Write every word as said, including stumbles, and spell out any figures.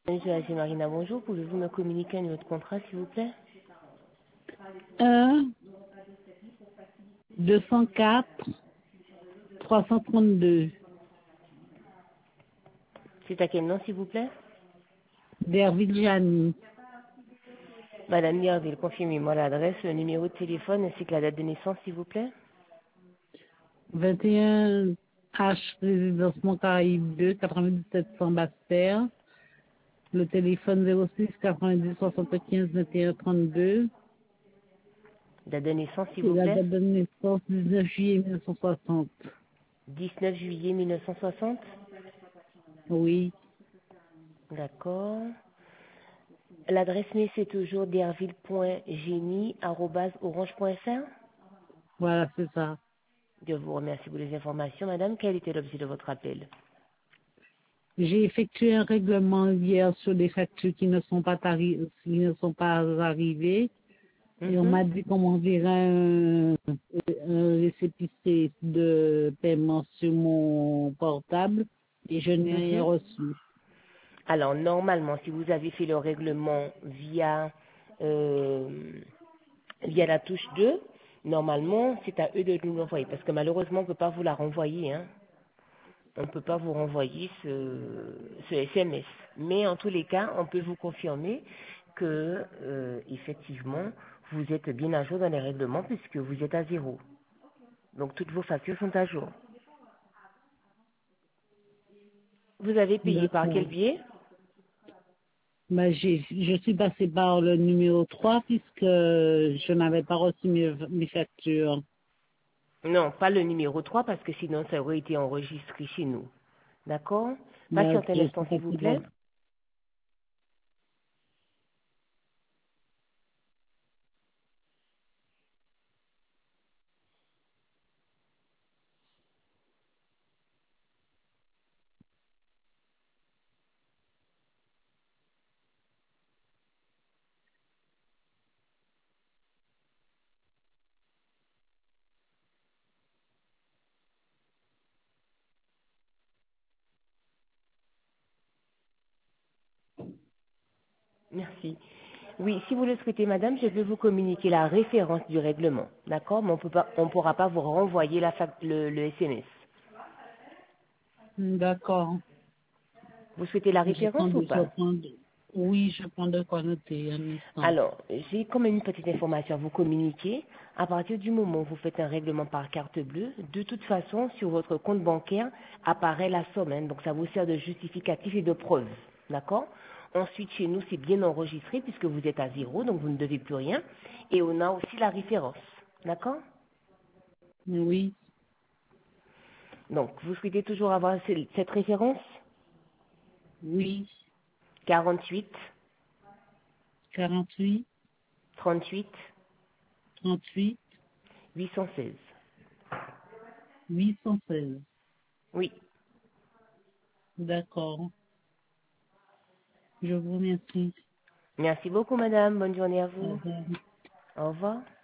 Monsieur Haji Marina, bonjour. Pouvez-vous me communiquer un numéro de contrat, s'il vous plaît? un, deux cent quatre, trois cent trente-deux. C'est à quel nom, s'il vous plaît? Derville Jani. Madame Yardil, confirmez-moi l'adresse, le numéro de téléphone ainsi que la date de naissance, s'il vous plaît. vingt et un H, résidence Montcaraïbe deux, quatre-vingt-dix-sept cent Basse-Terre. Le téléphone zéro six quatre-vingt-dix soixante-quinze vingt et un trente-deux. Date de naissance, s'il Et vous la plaît. date de naissance dix-neuf juillet mille neuf cent soixante. dix-neuf juillet mille neuf cent soixante. Oui, D'accord. L'adresse mail, c'est toujours derville point génie arobase orange point f r. voilà, c'est ça. Je vous remercie pour les informations, madame. Quel était l'objet de votre appel? J'ai effectué un règlement hier sur des factures qui ne sont pas, tari- qui ne sont pas arrivées. Et on Mhm. m'a dit qu'on m'enverrait un, un récépissé de paiement sur mon portable et je n'ai rien Mhm. reçu. Alors, normalement, si vous avez fait le règlement via, euh, via la touche deux, normalement, c'est à eux de nous l'envoyer. Parce que malheureusement, on ne peut pas vous la renvoyer. Hein. On ne peut pas vous renvoyer ce, ce S M S. Mais en tous les cas, on peut vous confirmer que, euh, effectivement, vous êtes bien à jour dans les règlements puisque vous êtes à zéro. Donc, toutes vos factures sont à jour. Vous avez payé par D'accord. quel biais? Ben, j'ai, je suis passée par le numéro trois puisque je n'avais pas reçu mes, mes factures. Non, pas le numéro trois parce que sinon ça aurait été enregistré chez nous. D'accord? Ben, Patientez un je instant suis s'il vous passée par... plaît. Merci. Oui, si vous le souhaitez, madame, je vais vous communiquer la référence du règlement. D'accord? Mais on peut pas, on ne pourra pas vous renvoyer la fac- le, le S M S. D'accord. Vous souhaitez la Je référence prends ou de, je pas? prends de- oui, je prends de quoi noter un instant. Alors, j'ai quand même une petite information à vous communiquer. À partir du moment où vous faites un règlement par carte bleue, de toute façon, sur votre compte bancaire apparaît la somme. Hein. Donc, ça vous sert de justificatif et de preuve. D'accord? Ensuite, chez nous, c'est bien enregistré puisque vous êtes à zéro, donc vous ne devez plus rien. Et on a aussi la référence. D'accord? Oui, Donc, vous souhaitez toujours avoir ce- cette référence? oui, quarante-huit, quarante-huit, trente-huit, trente-huit, huit cent seize. huit cent seize. Oui. D'accord. Je vous remercie. Merci beaucoup, madame. Bonne journée à Au vous. revoir. Au revoir.